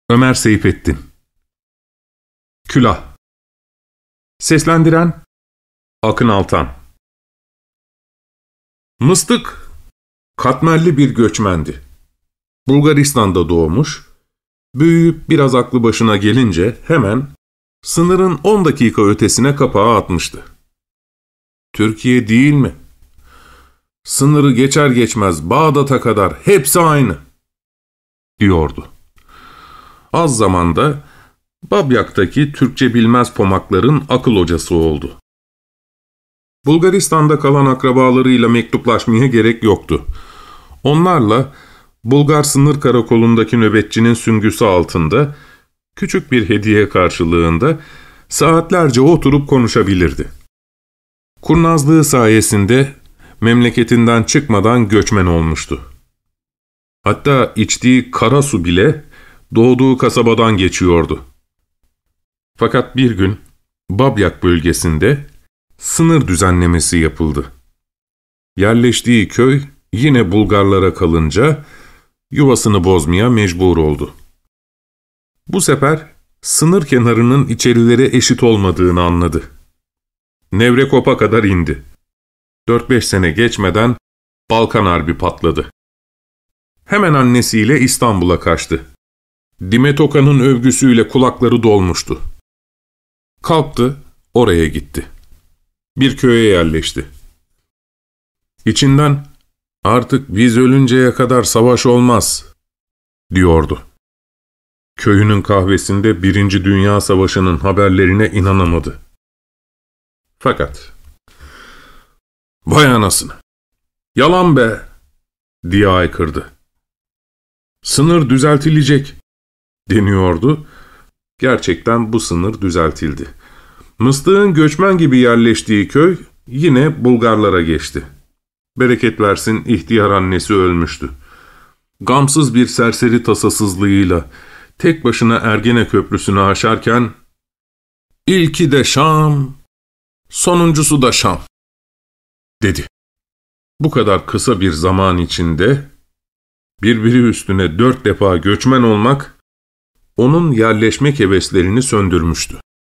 Ömer Seyfettin. Külah. Seslendiren Akın Altan. Mıstık, katmerli bir göçmendi. Bulgaristan'da doğmuş, büyüyüp biraz aklı başına gelince hemen sınırın 10 dakika ötesine kapağı atmıştı. Türkiye değil mi? Sınırı geçer geçmez Bağdat'a kadar hepsi aynı, diyordu. Az zamanda Babyak'taki Türkçe bilmez pomakların akıl hocası oldu. Bulgaristan'da kalan akrabalarıyla mektuplaşmaya gerek yoktu. Onlarla Bulgar sınır karakolundaki nöbetçinin süngüsü altında küçük bir hediye karşılığında saatlerce oturup konuşabilirdi. Kurnazlığı sayesinde memleketinden çıkmadan göçmen olmuştu. Hatta içtiği kara su bile doğduğu kasabadan geçiyordu. Fakat bir gün Babyak bölgesinde sınır düzenlemesi yapıldı. Yerleştiği köy yine Bulgarlara kalınca yuvasını bozmaya mecbur oldu. Bu sefer sınır kenarının içerilere eşit olmadığını anladı. Nevrekop'a kadar indi. 4-5 sene geçmeden Balkan Harbi patladı. Hemen annesiyle İstanbul'a kaçtı. Dimet Okan'ın övgüsüyle kulakları dolmuştu. Kalktı, oraya gitti. Bir köye yerleşti. İçinden, "Artık biz ölünceye kadar savaş olmaz," diyordu. Köyünün kahvesinde 1. Dünya Savaşı'nın haberlerine inanamadı. Fakat, "Vay anasını! Yalan be!" diye haykırdı. "Sınır düzeltilecek," deniyordu. Gerçekten bu sınır düzeltildi. Mıstık'ın göçmen gibi yerleştiği köy yine Bulgarlara geçti. Bereket versin ihtiyar annesi ölmüştü. Gamsız bir serseri tasasızlığıyla tek başına Ergene Köprüsü'nü aşarken "İlki de Şam, sonuncusu da Şam," dedi. Bu kadar kısa bir zaman içinde birbiri üstüne 4 defa göçmen olmak onun yerleşmek heveslerini söndürmüştü.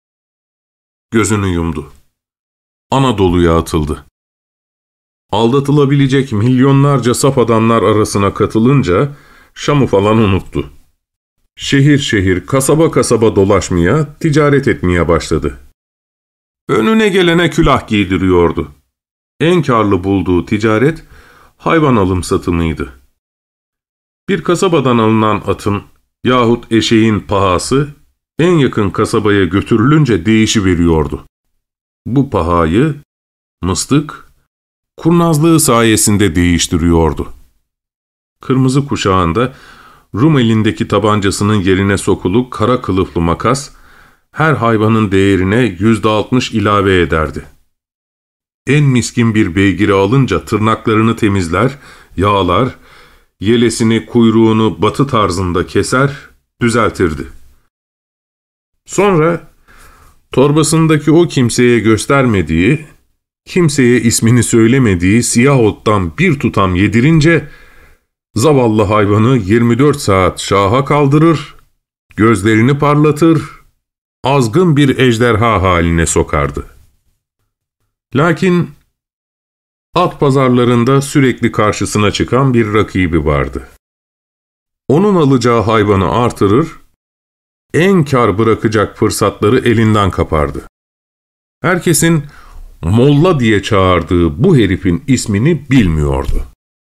Gözünü yumdu. Anadolu'ya atıldı. Aldatılabilecek milyonlarca saf adamlar arasına katılınca Şam'ı falan unuttu. Şehir şehir, kasaba kasaba dolaşmaya, ticaret etmeye başladı. Önüne gelene külah giydiriyordu. En karlı bulduğu ticaret hayvan alım satımıydı. Bir kasabadan alınan atın yahut eşeğin pahası en yakın kasabaya götürülünce değişiveriyordu. Bu pahayı Mıstık kurnazlığı sayesinde değiştiriyordu. Kırmızı kuşağında Rum elindeki tabancasının yerine sokulu kara kılıflı makas her hayvanın değerine %60 ilave ederdi. En miskin bir beygiri alınca tırnaklarını temizler, yağlar, yelesini, kuyruğunu batı tarzında keser, düzeltirdi. Sonra torbasındaki o kimseye göstermediği, kimseye ismini söylemediği siyah ottan bir tutam yedirince zavallı hayvanı 24 saat şaha kaldırır, gözlerini parlatır, azgın bir ejderha haline sokardı. Lakin at pazarlarında sürekli karşısına çıkan bir rakibi vardı. Onun alacağı hayvanı artırır, en kar bırakacak fırsatları elinden kapardı. Herkesin Molla diye çağırdığı bu herifin ismini bilmiyordu.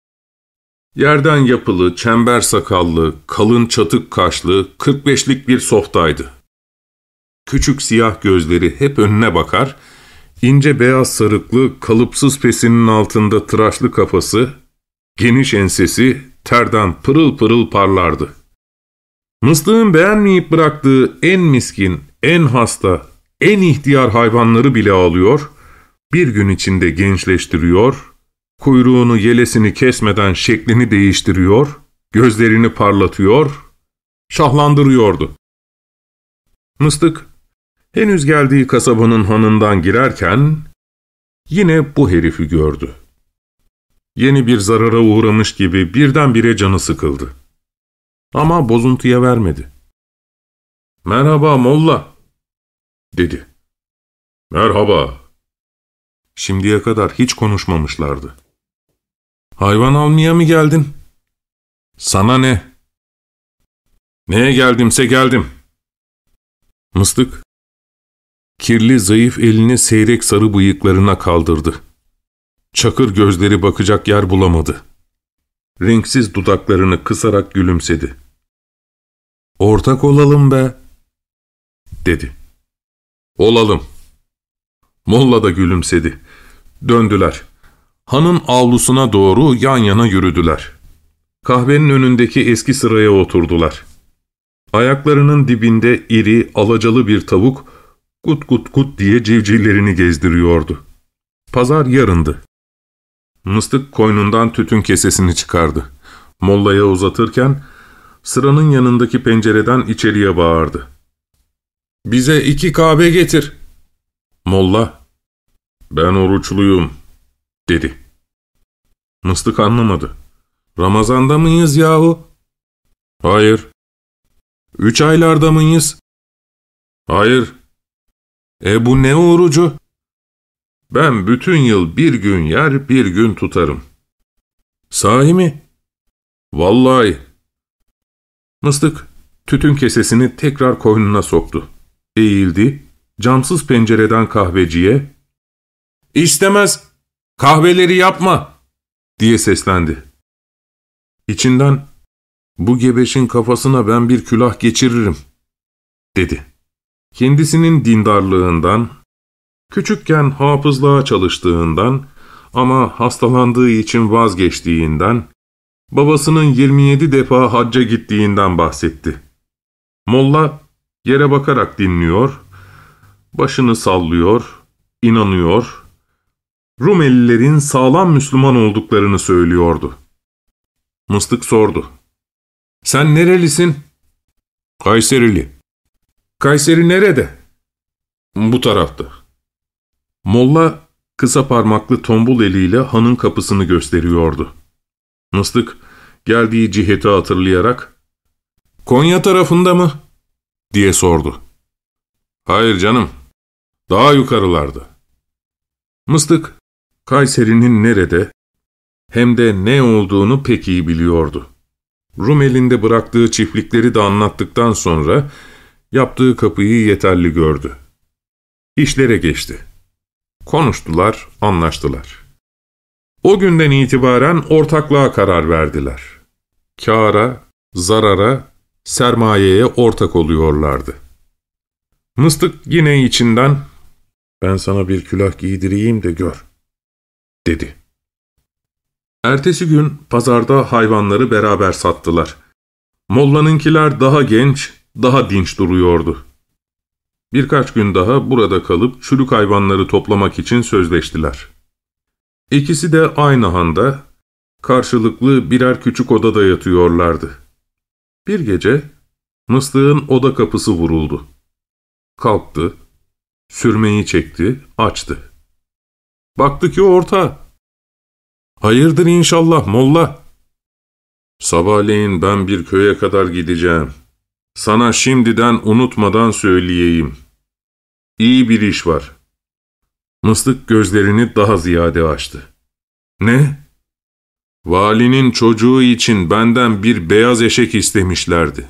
Yerden yapılı, çember sakallı, kalın çatık kaşlı, 45'lik bir softaydı. Küçük siyah gözleri hep önüne bakar, ince beyaz sarıklı, kalıpsız pesinin altında tıraşlı kafası, geniş ensesi terden pırıl pırıl parlardı. Mıstık'ın beğenmeyip bıraktığı en miskin, en hasta, en ihtiyar hayvanları bile alıyor, bir gün içinde gençleştiriyor, kuyruğunu yelesini kesmeden şeklini değiştiriyor, gözlerini parlatıyor, şahlandırıyordu. Mıstık, henüz geldiği kasabanın hanından girerken yine bu herifi gördü. Yeni bir zarara uğramış gibi birdenbire canı sıkıldı. Ama bozuntuya vermedi. "Merhaba molla," dedi. "Merhaba." Şimdiye kadar hiç konuşmamışlardı. "Hayvan almaya mı geldin?" "Sana ne?" "Neye geldimse geldim." Mıstık, kirli zayıf elini seyrek sarı bıyıklarına kaldırdı. Çakır gözleri bakacak yer bulamadı. Renksiz dudaklarını kısarak gülümsedi. "Ortak olalım be," dedi. "Olalım." Molla da gülümsedi. Döndüler. Hanın avlusuna doğru yan yana yürüdüler. Kahvenin önündeki eski sıraya oturdular. Ayaklarının dibinde iri, alacalı bir tavuk gut gut gut diye civcivlerini gezdiriyordu. Pazar yarındı. Mıstık koynundan tütün kesesini çıkardı. Mollaya uzatırken sıranın yanındaki pencereden içeriye bağırdı. "Bize 2 kahve getir." Molla, "Ben oruçluyum," dedi. Mıstık anlamadı. "Ramazanda mıyız yahu?" "Hayır." "3 aylarda mıyız?" "Hayır." Bu ne orucu?" "Ben bütün yıl bir gün yer, bir gün tutarım." "Sahi mi?" "Vallahi." Mıstık tütün kesesini tekrar koynuna soktu. Eğildi, camsız pencereden kahveciye, "İstemez, kahveleri yapma," diye seslendi. İçinden, "Bu gebeşin kafasına ben bir külah geçiririm," dedi. Kendisinin dindarlığından, küçükken hafızlığa çalıştığından ama hastalandığı için vazgeçtiğinden, babasının 27 defa hacca gittiğinden bahsetti. Molla yere bakarak dinliyor, başını sallıyor, inanıyor, Rumelilerin sağlam Müslüman olduklarını söylüyordu. Mıstık sordu. "Sen nerelisin?" "Kayserili." "Kayseri nerede?" "Bu tarafta." Molla kısa parmaklı tombul eliyle hanın kapısını gösteriyordu. Mıstık geldiği ciheti hatırlayarak, "Konya tarafında mı?" diye sordu. "Hayır canım, daha yukarılarda." Mıstık, Kayseri'nin nerede hem de ne olduğunu pek iyi biliyordu. Rumeli'nde bıraktığı çiftlikleri de anlattıktan sonra yaptığı kapıyı yeterli gördü. İşlere geçti. Konuştular, anlaştılar. O günden itibaren ortaklığa karar verdiler. Kâra, zarara, sermayeye ortak oluyorlardı. Mıstık yine içinden, "Ben sana bir külah giydireyim de gör," dedi. Ertesi gün pazarda hayvanları beraber sattılar. Mollanınkiler daha genç, daha dinç duruyordu. Birkaç gün daha burada kalıp çürük hayvanları toplamak için sözleştiler. İkisi de aynı handa, karşılıklı birer küçük odada yatıyorlardı. Bir gece Mıstık'ın oda kapısı vuruldu. Kalktı, sürmeyi çekti, açtı. Baktı ki orta. "Hayırdır inşallah molla?" "Sabahleyin ben bir köye kadar gideceğim. Sana şimdiden unutmadan söyleyeyim. İyi bir iş var." Mıstık gözlerini daha ziyade açtı. "Ne?" "Valinin çocuğu için benden bir beyaz eşek istemişlerdi.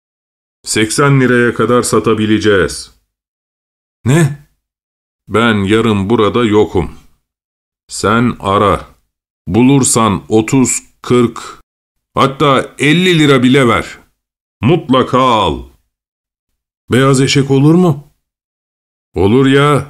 80 liraya kadar satabileceğiz." "Ne?" "Ben yarın burada yokum. Sen ara. Bulursan 30, 40, hatta 50 lira bile ver. Mutlaka al." "Beyaz eşek olur mu?" "Olur ya."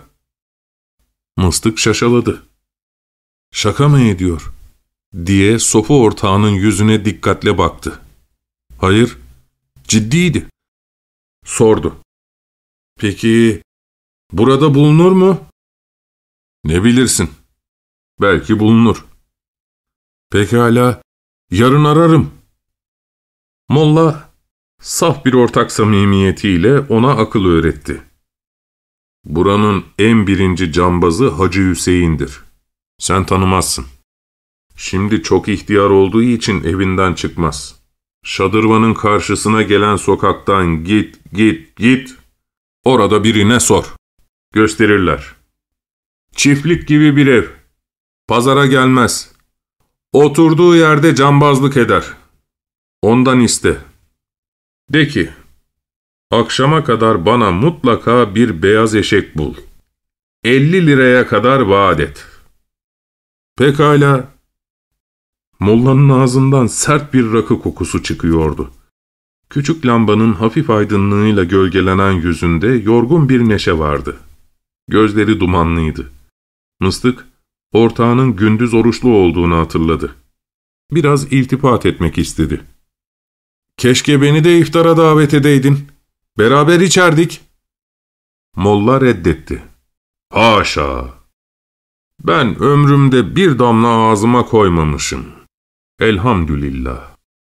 Mıstık şaşaladı. "Şaka mı ediyor?" diye sofu ortağının yüzüne dikkatle baktı. Hayır, ciddiydi. Sordu. "Peki, burada bulunur mu?" "Ne bilirsin? Belki bulunur." "Pekala, yarın ararım." Molla, saf bir ortak samimiyetiyle ona akıl öğretti. "Buranın en birinci cambazı Hacı Hüseyin'dir. Sen tanımazsın. Şimdi çok ihtiyar olduğu için evinden çıkmaz. Şadırvanın karşısına gelen sokaktan git Git. Orada birine sor. Gösterirler. Çiftlik gibi bir ev. Pazara gelmez. Oturduğu yerde cambazlık eder. Ondan iste. De ki, akşama kadar bana mutlaka bir beyaz eşek bul. 50 liraya kadar vaat et. Pekala. Mollanın ağzından sert bir rakı kokusu çıkıyordu. Küçük lambanın hafif aydınlığıyla gölgelenen yüzünde yorgun bir neşe vardı. Gözleri dumanlıydı. Mıstık, ortağının gündüz oruçlu olduğunu hatırladı. Biraz iltifat etmek istedi. Keşke beni de iftara davet edeydin. Beraber içerdik. Molla reddetti. Haşa! Ben ömrümde bir damla ağzıma koymamışım. Elhamdülillah.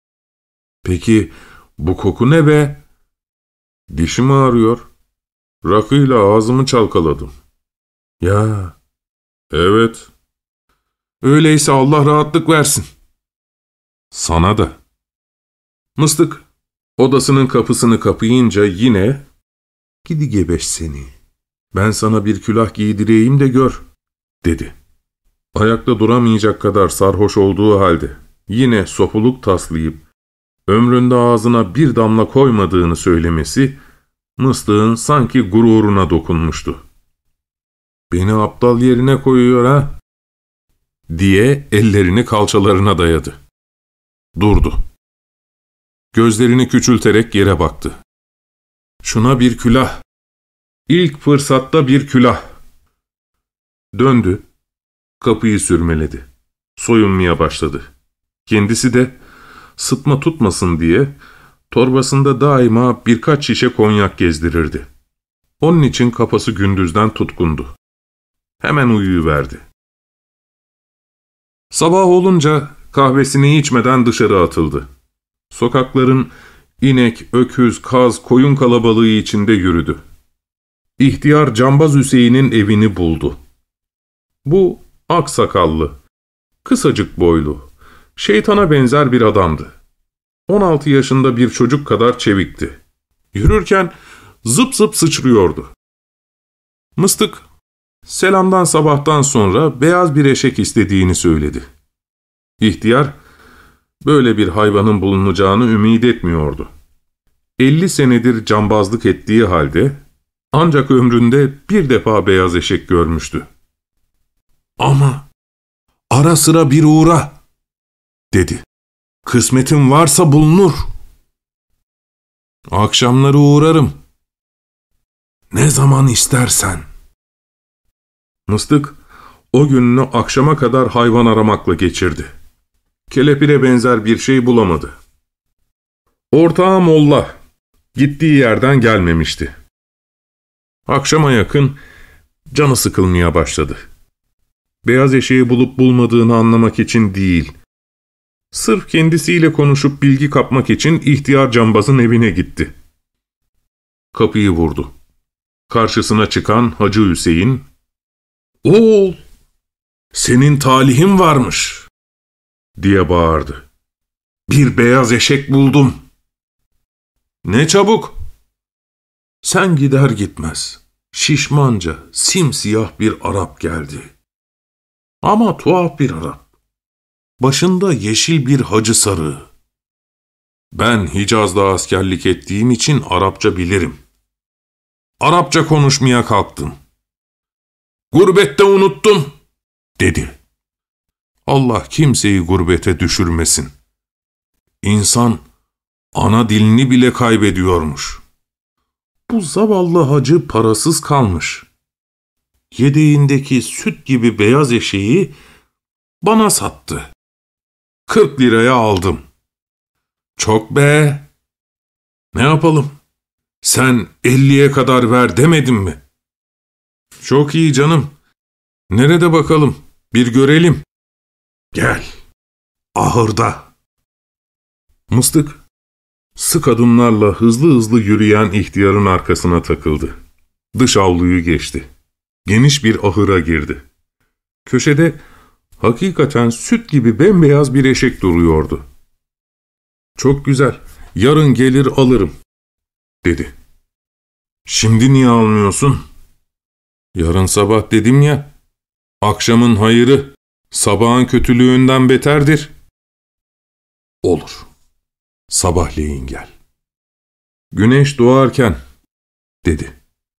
Peki bu koku ne be? Dişim ağrıyor. Rakıyla ağzımı çalkaladım. Ya, evet. Öyleyse Allah rahatlık versin. Sana da. Mıstık, odasının kapısını kapayınca yine, "Gidi gebeş seni. Ben sana bir külah giydireyim de gör," dedi. Ayakta duramayacak kadar sarhoş olduğu halde yine sopuluk taslayıp ömründe ağzına bir damla koymadığını söylemesi Mıstık'ın sanki gururuna dokunmuştu. "Beni aptal yerine koyuyor ha?" diye ellerini kalçalarına dayadı. Durdu. Gözlerini küçülterek yere baktı. "Şuna bir külah. İlk fırsatta bir külah." Döndü. Kapıyı sürmeledi. Soyunmaya başladı. Kendisi de sıtma tutmasın diye torbasında daima birkaç şişe konyak gezdirirdi. Onun için kafası gündüzden tutkundu. Hemen uyuyuverdi. Sabah olunca kahvesini içmeden dışarı atıldı. Sokakların inek, öküz, kaz, koyun kalabalığı içinde yürüdü. İhtiyar Cambaz Hüseyin'in evini buldu. Bu aksakallı, kısacık boylu, şeytana benzer bir adamdı. 16 yaşında bir çocuk kadar çevikti. Yürürken zıp zıp sıçrıyordu. Mıstık, selamdan sabahtan sonra beyaz bir eşek istediğini söyledi. İhtiyar, böyle bir hayvanın bulunacağını ümit etmiyordu. 50 senedir cambazlık ettiği halde ancak ömründe bir defa beyaz eşek görmüştü. "Ama ara sıra bir uğra," dedi. "Kısmetin varsa bulunur." "Akşamları uğrarım." "Ne zaman istersen." Mıstık o gününü akşama kadar hayvan aramakla geçirdi. Kelepire benzer bir şey bulamadı. Ortağı Molla gittiği yerden gelmemişti. Akşama yakın canı sıkılmaya başladı. Beyaz eşeği bulup bulmadığını anlamak için değil, sırf kendisiyle konuşup bilgi kapmak için ihtiyar cambazın evine gitti. Kapıyı vurdu. Karşısına çıkan Hacı Hüseyin, "Oğul, senin talihin varmış," diye bağırdı. "Bir beyaz eşek buldum." "Ne çabuk." Sen gider gitmez şişmanca, simsiyah bir Arap geldi. Ama tuhaf bir Arap. Başında yeşil bir hacı sarığı. Ben Hicaz'da askerlik ettiğim için Arapça bilirim. Arapça konuşmaya kalktım. "Gurbette unuttum," dedi. Allah kimseyi gurbete düşürmesin. İnsan ana dilini bile kaybediyormuş. Bu zavallı hacı parasız kalmış. Yedeğindeki süt gibi beyaz eşeği bana sattı. 40 liraya aldım. Çok be! Ne yapalım? Sen 50'ye kadar ver demedim mi? Çok iyi canım. Nerede bakalım? Bir görelim. Gel. Ahırda. Mıstık, sık adımlarla hızlı hızlı yürüyen ihtiyarın arkasına takıldı. Dış avluyu geçti. Geniş bir ahıra girdi. Köşede hakikaten süt gibi bembeyaz bir eşek duruyordu. "Çok güzel, yarın gelir alırım," dedi. Şimdi niye almıyorsun? Yarın sabah dedim ya, akşamın hayırı sabahın kötülüğünden beterdir. Olur, sabahleyin gel. Güneş doğarken, dedi.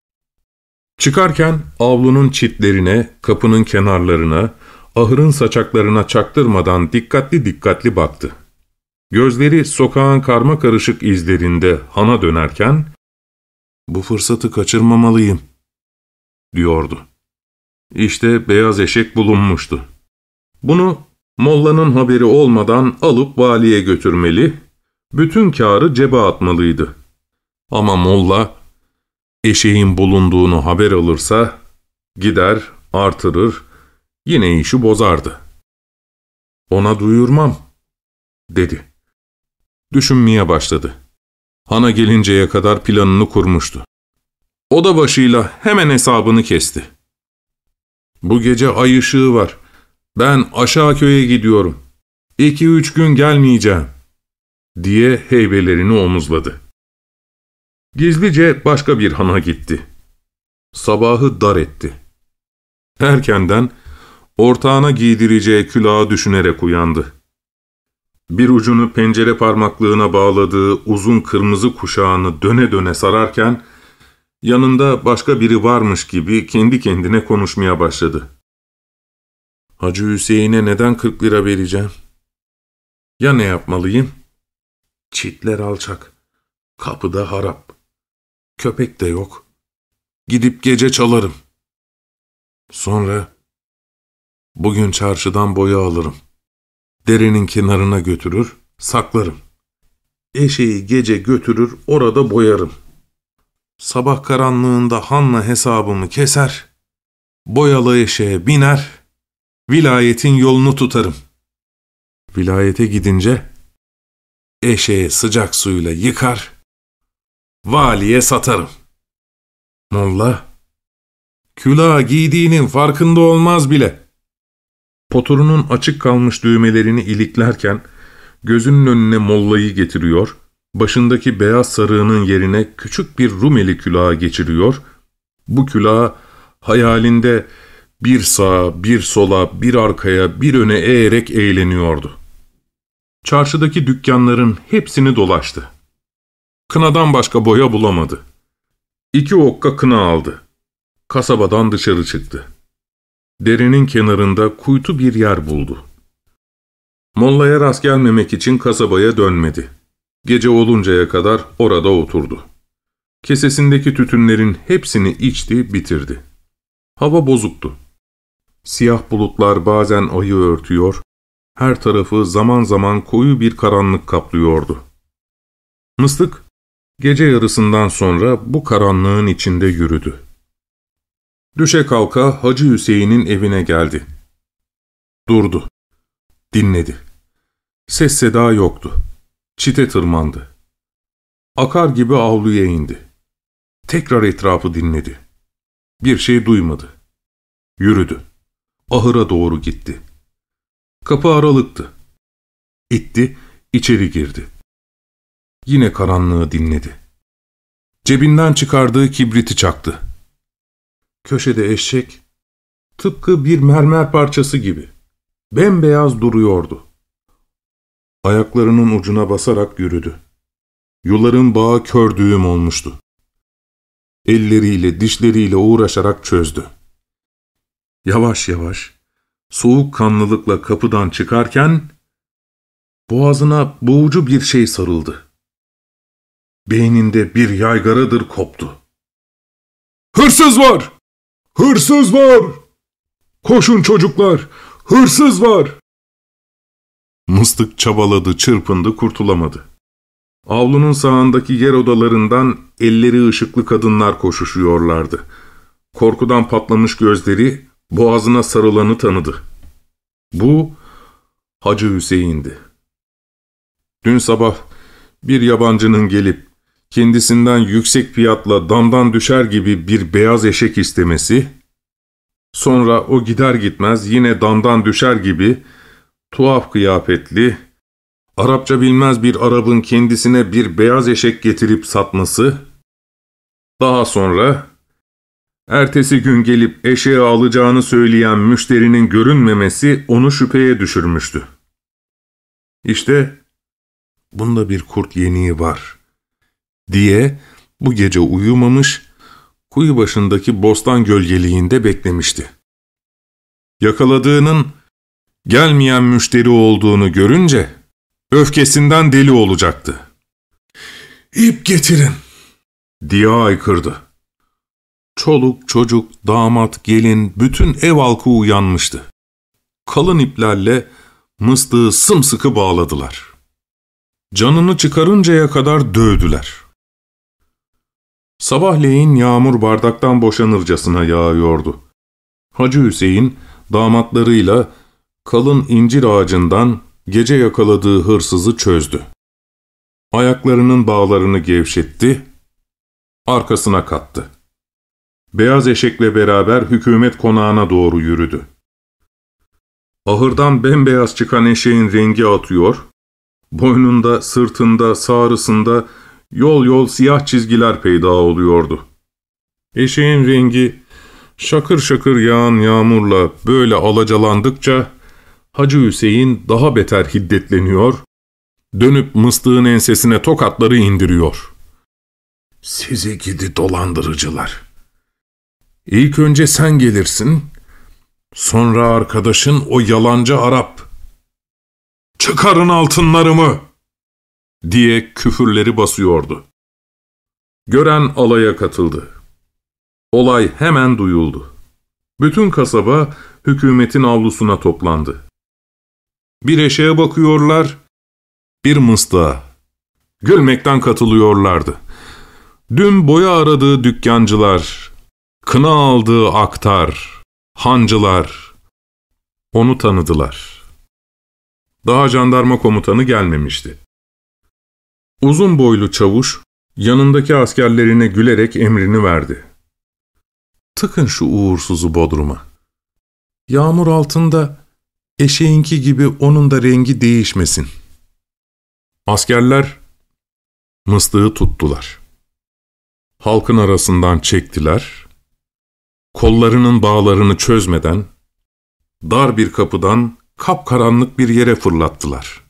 Çıkarken avlunun çitlerine, kapının kenarlarına, ahırın saçaklarına çaktırmadan dikkatli baktı. Gözleri sokağın karmakarışık izlerinde hana dönerken, "Bu fırsatı kaçırmamalıyım," diyordu. İşte beyaz eşek bulunmuştu. Bunu mollanın haberi olmadan alıp valiye götürmeli, bütün kârı cebe atmalıydı. Ama molla, eşeğin bulunduğunu haber alırsa, gider, artırır, yine işi bozardı. "Ona duyurmam," dedi. Düşünmeye başladı. Hana gelinceye kadar planını kurmuştu. Oda başıyla hemen hesabını kesti. "Bu gece ay ışığı var. Ben aşağı köye gidiyorum. 2-3 gün gelmeyeceğim," diye heybelerini omuzladı. Gizlice başka bir hana gitti. Sabahı dar etti. Erkenden ortağına giydireceği külahı düşünerek uyandı. Bir ucunu pencere parmaklığına bağladığı uzun kırmızı kuşağını döne döne sararken, yanında başka biri varmış gibi kendi kendine konuşmaya başladı. "Hacı Hüseyin'e neden 40 lira vereceğim? Ya ne yapmalıyım? Çitler alçak, kapıda harap, köpek de yok. Gidip gece çalarım. Sonra bugün çarşıdan boya alırım. Derenin kenarına götürür, saklarım. Eşeği gece götürür, orada boyarım. Sabah karanlığında hanla hesabımı keser, boyalı eşeğe biner, vilayetin yolunu tutarım. Vilayete gidince eşeği sıcak suyla yıkar, valiye satarım." Molla, külah giydiğinin farkında olmaz bile. Poturunun açık kalmış düğmelerini iliklerken, gözünün önüne mollayı getiriyor, başındaki beyaz sarığının yerine küçük bir Rumeli külahı geçiriyor, bu külahı hayalinde bir sağa, bir sola, bir arkaya, bir öne eğerek eğleniyordu. Çarşıdaki dükkanların hepsini dolaştı. Kınadan başka boya bulamadı. 2 okka kına aldı. Kasabadan dışarı çıktı. Derenin kenarında kuytu bir yer buldu. Mollaya rast gelmemek için kasabaya dönmedi. Gece oluncaya kadar orada oturdu. Kesesindeki tütünlerin hepsini içti, bitirdi. Hava bozuktu. Siyah bulutlar bazen ayı örtüyor, her tarafı zaman zaman koyu bir karanlık kaplıyordu. Mıstık, gece yarısından sonra bu karanlığın içinde yürüdü. Düşe kalka Hacı Hüseyin'in evine geldi. Durdu. Dinledi. Ses seda yoktu. Çite tırmandı. Akar gibi avluya indi. Tekrar etrafı dinledi. Bir şey duymadı. Yürüdü. Ahıra doğru gitti. Kapı aralıktı. İtti, içeri girdi. Yine karanlığı dinledi. Cebinden çıkardığı kibriti çaktı. Köşede eşek, tıpkı bir mermer parçası gibi, bembeyaz duruyordu. Ayaklarının ucuna basarak yürüdü. Yuların bağı kör düğüm olmuştu. Elleriyle, dişleriyle uğraşarak çözdü. Yavaş yavaş, soğukkanlılıkla kapıdan çıkarken, boğazına boğucu bir şey sarıldı. Beyninde bir yaygaradır koptu. "Hırsız var! Hırsız var! Koşun çocuklar! Hırsız var!" Mıstık çabaladı, çırpındı, kurtulamadı. Avlunun sağındaki yer odalarından elleri ışıklı kadınlar koşuşuyorlardı. Korkudan patlamış gözleri boğazına sarılanı tanıdı. Bu Hacı Hüseyin'di. Dün sabah bir yabancının gelip kendisinden yüksek fiyatla damdan düşer gibi bir beyaz eşek istemesi, sonra o gider gitmez yine damdan düşer gibi tuhaf kıyafetli, Arapça bilmez bir Arap'ın kendisine bir beyaz eşek getirip satması, Daha sonra, ertesi gün gelip eşeği alacağını söyleyen müşterinin görünmemesi onu şüpheye düşürmüştü. İşte, bunda bir kurt yeniği var diye bu gece uyumamış, kuyu başındaki bostan gölgeliğinde beklemişti. Yakaladığının gelmeyen müşteri olduğunu görünce öfkesinden deli olacaktı. "İp getirin!" diye haykırdı. Çoluk, çocuk, damat, gelin, bütün ev halkı uyanmıştı. Kalın iplerle mıstığı sımsıkı bağladılar. Canını çıkarıncaya kadar dövdüler. Sabahleyin yağmur bardaktan boşanırcasına yağıyordu. Hacı Hüseyin damatlarıyla kalın incir ağacından gece yakaladığı hırsızı çözdü. Ayaklarının bağlarını gevşetti, arkasına kattı. Beyaz eşekle beraber hükümet konağına doğru yürüdü. Ahırdan bembeyaz çıkan eşeğin rengi atıyor, boynunda, sırtında, sağrısında yol yol siyah çizgiler peyda oluyordu. Eşeğin rengi şakır şakır yağan yağmurla böyle alacalandıkça Hacı Hüseyin daha beter hiddetleniyor, dönüp mıstığın ensesine tokatları indiriyor. "Sizi gidi dolandırıcılar! İlk önce sen gelirsin, sonra arkadaşın o yalancı Arap. Çıkarın altınlarımı!" diye küfürleri basıyordu. Gören alaya katıldı. Olay hemen duyuldu. Bütün kasaba hükümetin avlusuna toplandı. Bir eşeğe bakıyorlar, bir mıstığa. Gülmekten katılıyorlardı. Dün boya aradığı dükkancılar, kına aldığı aktar, hancılar onu tanıdılar. Daha jandarma komutanı gelmemişti. Uzun boylu çavuş yanındaki askerlerine gülerek emrini verdi. "Tıkın şu uğursuzu bodruma. Yağmur altında eşeğinki gibi onun da rengi değişmesin." Askerler mıstığı tuttular. Halkın arasından çektiler. Kollarının bağlarını çözmeden dar bir kapıdan kapkaranlık bir yere fırlattılar.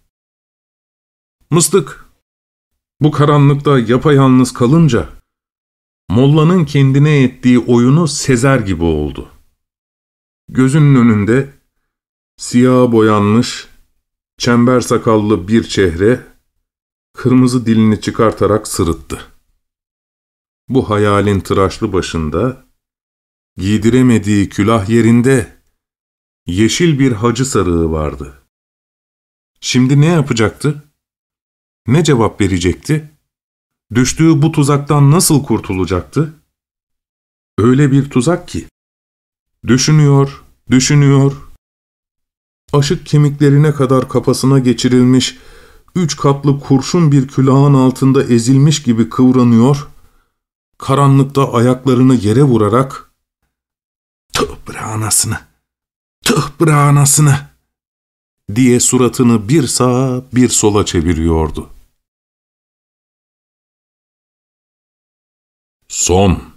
Mıstık bu karanlıkta yapayalnız kalınca mollanın kendine ettiği oyunu sezer gibi oldu. Gözünün önünde siyaha boyanmış, çember sakallı bir çehre kırmızı dilini çıkartarak sırıttı. Bu hayalin tıraşlı başında, giydiremediği külah yerinde yeşil bir hacı sarığı vardı. Şimdi ne yapacaktı? Ne cevap verecekti? Düştüğü bu tuzaktan nasıl kurtulacaktı? Öyle bir tuzak ki, düşünüyor, aşık kemiklerine kadar kafasına geçirilmiş, 3 katlı kurşun bir külahın altında ezilmiş gibi kıvranıyor, karanlıkta ayaklarını yere vurarak "Tüh bre anasını, tüh bre anasını!" diye suratını bir sağa bir sola çeviriyordu. Son